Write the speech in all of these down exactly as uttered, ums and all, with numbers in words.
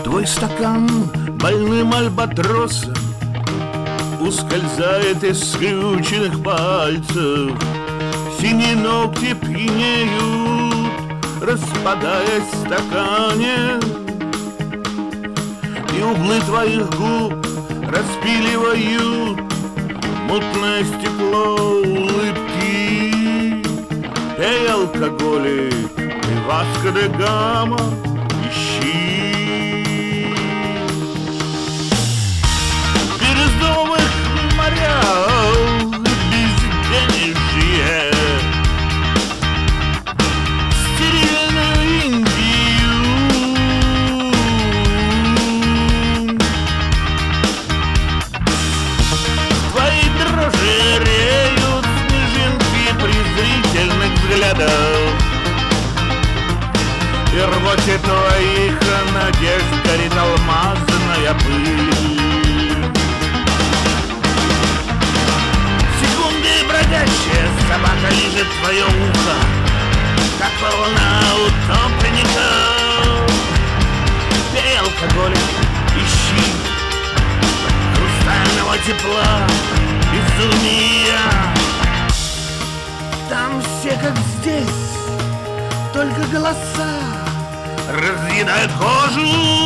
Твой стакан больным альбатросом ускользает из скрюченных пальцев. Синие ногти пьянеют, распадаясь в стакане, и углы твоих губ распиливают мутное стекло улыбки. Пей, алкоголик, и Васко де Гама ищи. В бирюзовых морях безденежье, стерильную Индию, твои дрожи реют снежинки презрительных взглядов, и в рвоте твоих надежд горит алмазная пыль. Секунды бродящая собака лижет твое ухо, как волна утопленника. Пей, алкоголик, ищи хрустального тепла, безумия. Там все как здесь, только голоса разъедают кожу,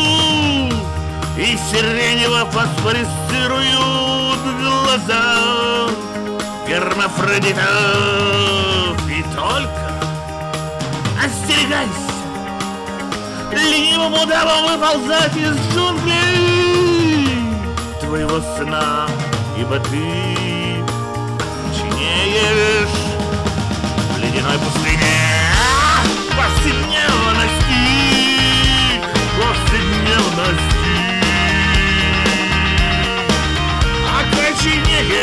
и сиренево фосфорисцируют глаза гермафродитов. И только остерегайся ленивым удавом выползать из джунглей твоего сна, ибо ты чинеешь в ледяной пустыне. Повседневности, повседневности, окоченеешь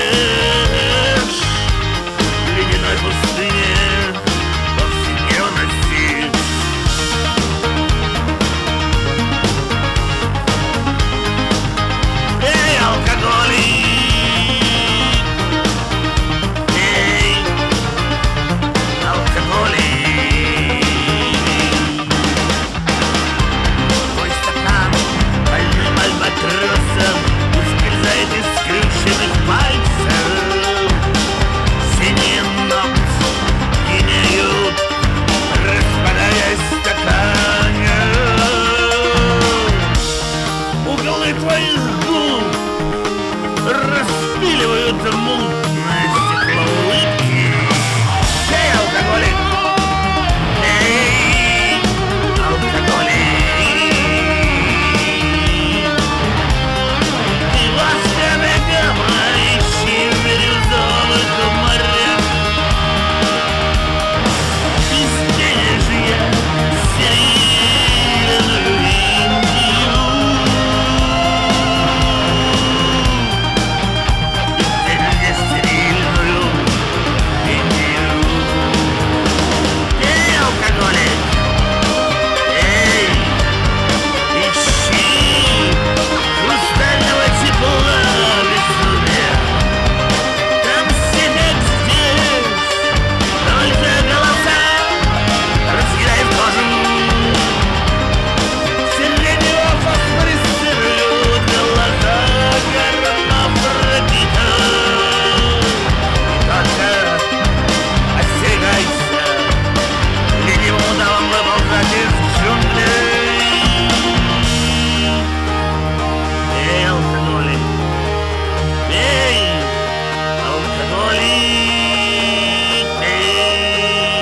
в ледяной пустыне повседневности. Эй, алкоголик, эй, алкоголик. Ускользает из скрюченных пальцев. Синие ногти пьянеют, распадаясь в стакане. Углы твоих губ распиливают мутное стекло улыбки. Эй, алкоголик, эй, алкоголик.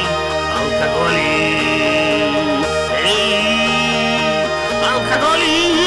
Алкоголик.